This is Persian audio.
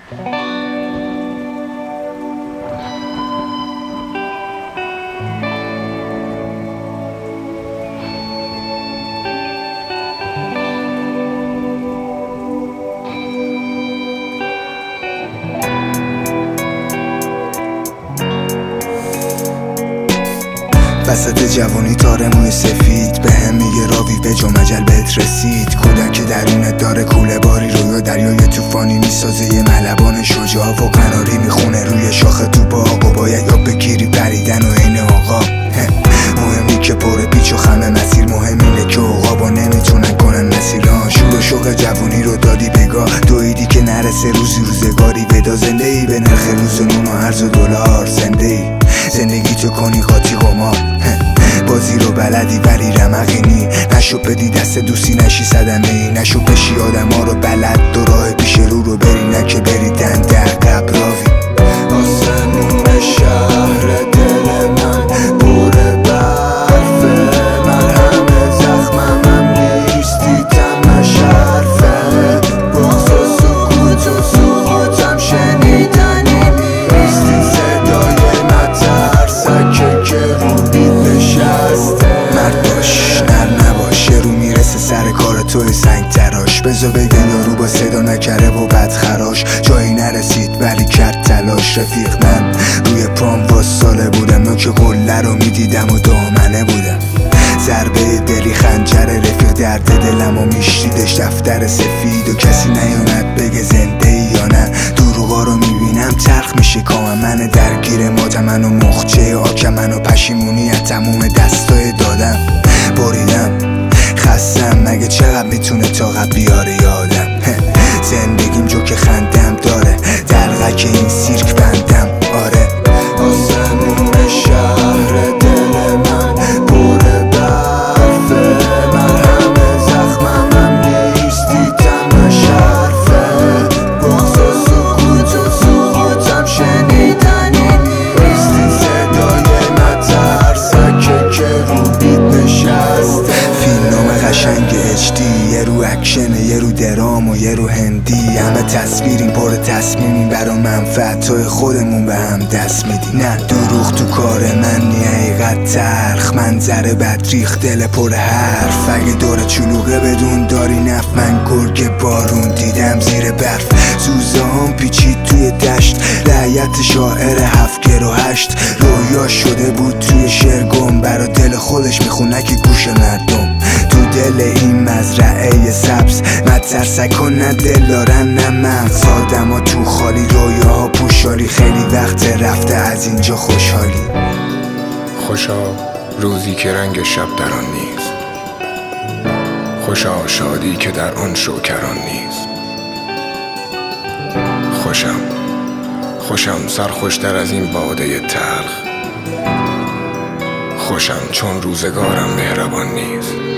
وسط جوانی تار موی سفید به هم میگه راوی به جا مجل بهت رسید. کودک که درونت داره کوله باری رویا دریای توفانی میسازه یه ملبان شجاع و قناری میخونه روی شاخ تو باغ و باید یاد بگیری پریدن و عین آقا. مهمی که پر پیچ و خمه مسیر، مهم اینه که عقابا نمیتونن کنن مسیران. شور و شوق جوانی رو دادی بگاه، دویدی که نرسه روزی روزگاری ودا. زنده ای به نرخ روز و نون و ارز و دلار، زنده ای زندگی تو کنی قاطی قمار. بازی رو بلدی ولی رمقینی، نشو بدی دست دوستی نشی صدمه ای. نشو بشی آدم ها رو بلد دو راه پیش رو بری، نه که بری دنده عقب راوی. آسمون شهر دل من پر برفه، من همه زخمم نیستی تمش حرفه. بغض و سکوت و سقوطم شنیدنی نیستی، صدای مترسکه که رو بید نشسته. مرد باش نر نباشه، رو میرسه سر کار توی سنگ تراش. بذار بگن یارو با صدا نکره و بد خراش، جایی نرسید ولی کرد تلاش. رفیق من روی پام واساله بودم، نوک قله رو میدیدم و دامنه بودم. ضربه دلی خنجر رفیق درد دلم و میشتیدش دفتر سفید. و کسی نیومد بگه زنده ای یا نه، دروغا رو میبینم تلخ میشه کامم. من درگیر ماتمن و مخچه آکمن و پشیمونی از تموم دستای دادم. بریدم خستم، مگه چقدر میتونه طاقت بیاره یادم. زندگیم جو که خندم داره، دلغک این سیرک بندم. آره آسمون شهر دل من پر برفه، من همه زخمم نیستی تمش حرفه. بغض و سکوت و سقوطم شنیدنی نیستی، صدای مترسکه که رو بید نشسته. فیلم قشنگ HD، یه رو اکشنه یه رو درام و یه رو هندی. همه تصویریم پر تصمیمیم برا منفعت، توی خودمون به هم دست میدیم. نه دروغ تو کار من نی، حقیقت تلخ منظره بد ریخ دل پر حرف. اگه دور چلوغه بدون داری نف، من گرگ بارون دیدم زیر برف. زوزه هم پیچید توی دشت، رعیت شاعر 7 و 8. رویا شده بود توی شعر گم، برا دل خودش میخونه که گوش مردم. تو دل این مزرعه سبز مترسک و نه دل دارن نه مغز. آدم ها تو خالی، رویاها پوشالی، خیلی وقت رفته از اینجا خوشحالی. خوشا روزی که رنگ شب در آن نیست، خوشا شادی که در آن شوکران نیست. خوشم سرخوشتر از این باده تلخ، خوشم چون روزگارم مهربان نیست.